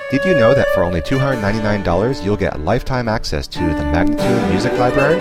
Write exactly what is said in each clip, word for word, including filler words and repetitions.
Did you know that for only two hundred ninety-nine dollars you'll get lifetime access to the Magnatune Music Library?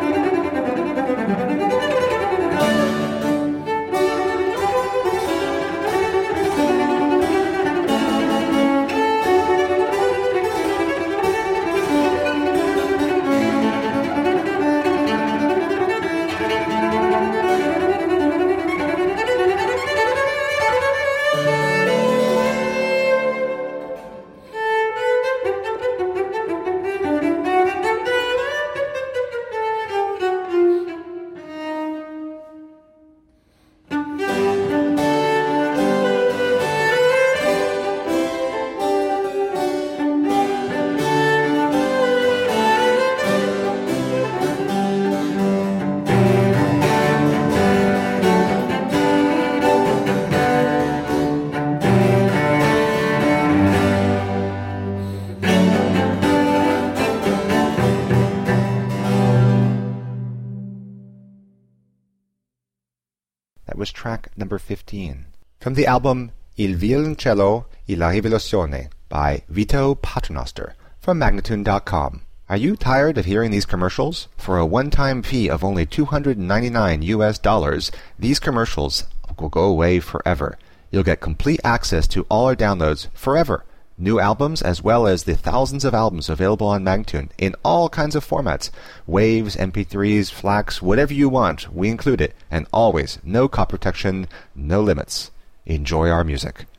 That was track number fifteen. From the album Il Violoncello e la Rivoluzione by Vito Paternoster from Magnatune dot com. Are you tired of hearing these commercials? For a one-time fee of only two hundred ninety-nine U S dollars, these commercials will go away forever. You'll get complete access to all our downloads forever. New albums as well as the thousands of albums available on Magnatune in all kinds of formats. Waves, M P threes, FLACs, whatever you want, we include it. And always, no copy protection, no limits. Enjoy our music.